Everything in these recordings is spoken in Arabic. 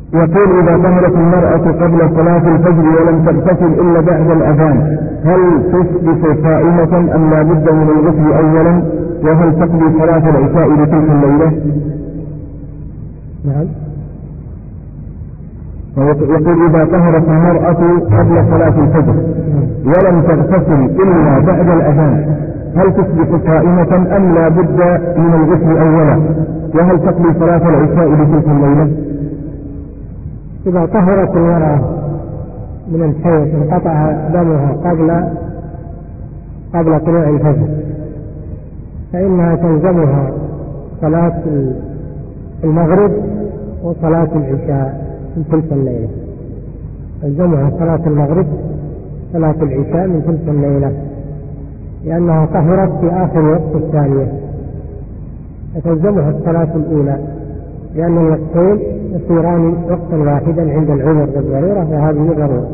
يقول إذا طهرت المرأة قبل صلاة الفجر ولم تغتسل إلا بعد الأذان هل تصبح صائمة أم لا بد من الغسل أولا؟ وهل تقضي صلاة العشاء لتلك الليلة؟ نعم. يقول إذا طهرت المرأة قبل صلاة الفجر ولم تغتسل إلا بعد الأذان هل تصبح صائمة أم لا بد من الغسل أولا؟ وهل تقضي صلاة العشاء لتلك الليلة؟ إذا طهرت المرأة من الحيض انقطع دمها قبل طلوع الفجر فإنها تلزمها صلاة المغرب وصلاة العشاء من تلك الليلة. تلزمها صلاة المغرب صلاة العشاء من تلك الليلة لأنها طهرت في آخر وقت الثانية، فتلزمها الصلاة الأولى لأن الوقتين يصيران وقتا واحدا عند العذر بالضرورة وهذه ضرورة.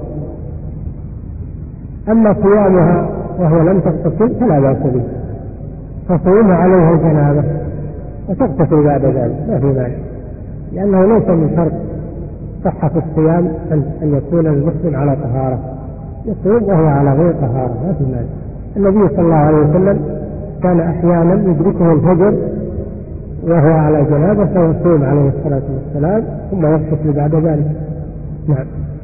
أما صيامها وهو لم تغتسل فلا بأس به، تصوم عليها الجنابة وتغتسل بعد ذلك ما في مانع، لأنه ليس من شرط صحة الصيام أن يكون المسلم على طهارة، يصوم وهو على غير طهارة ما في مانع. النبي صلى الله عليه وسلم كان أحيانا يدركه الفجر وهو على جنابه فيصوم عليه الصلاة والسلام ثم يغتسل بعد ذلك. نعم.